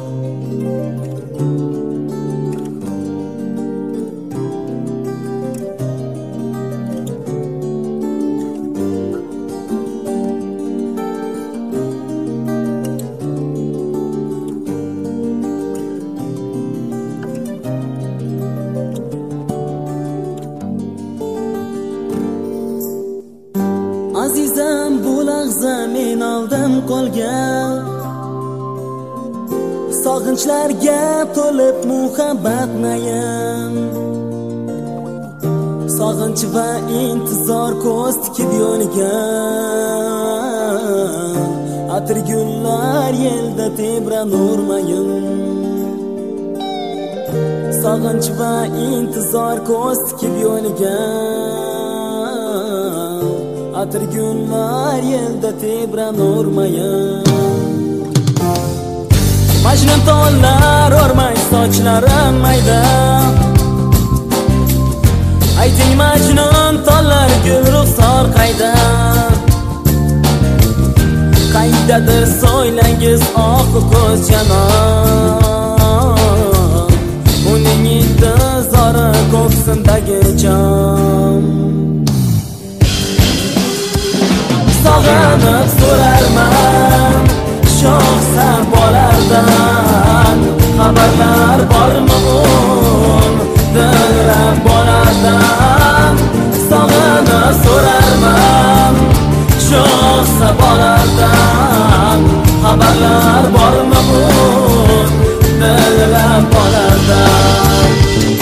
Azizam bu lahza men oldim qolgan, sog'inchlarga to'lib muhabbat nayam. Sog'inch va intizor ko'z tikib yo'ligan, atir gullar yelda tebranurmayim. Sog'inch va intizor ko'z tikib yo'ligan, atir gullar yelda tebranurmayim. Majnun tollar o'rmay sochlarim mayda, ayting majnun tollar gul ruxsor qayda? Qaydadir so'ylangiz oqu ko'z janon, uning intizori ko'ksimdagi jon. Sog'inib so'rarman shoxsan bolardan, xabarlar bormi un dilrab bolardan. Sog'inib so'rarman shoxsan bolardan, xabarlar bormi un dilrab bolardan.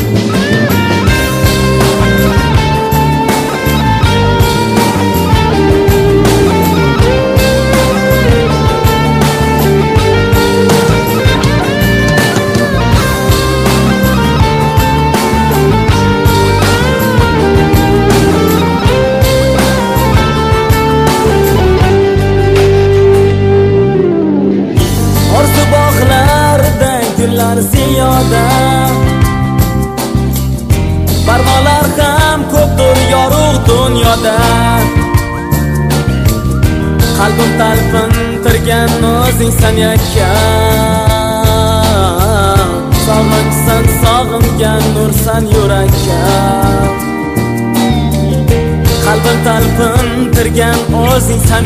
Ziyoda barmoqlar ham ko'pdir yorug' dunyoda, qalbim talpintirgan o'zingsan yakkam. Sog'inchsan sog'ingan nursan yurakka, qalbim talpintirgan o'zingsan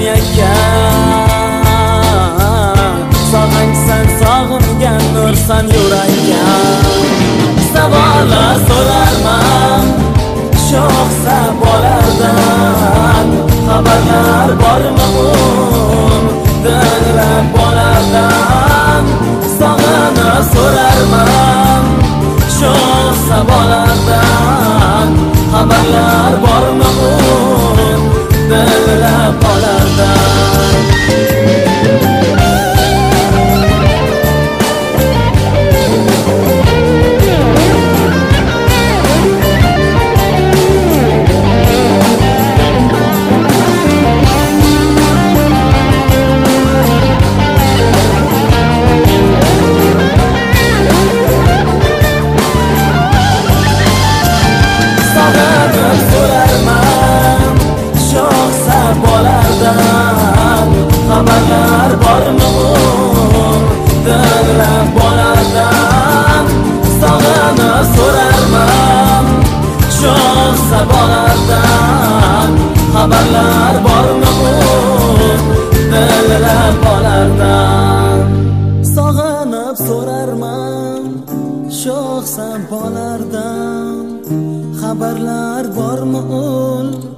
yakkam. Sog'inchsan sog'ingan nursan yurakka. Savollar so'rarman shoxsa bolardan, xabarlar bormi un dilrab bolardan. Sog'inib so'rarman shoxsa bolardan, xabarlar bormi un dilrab bolardan. Xabarlar bormi un dilrab bolardan. Sog'inib so'rarman shoxsa bolardan, xabarlar bormi un dilrab bolardan. Sog'inib so'rarman shoxsa bolardan, xabarlar bormi un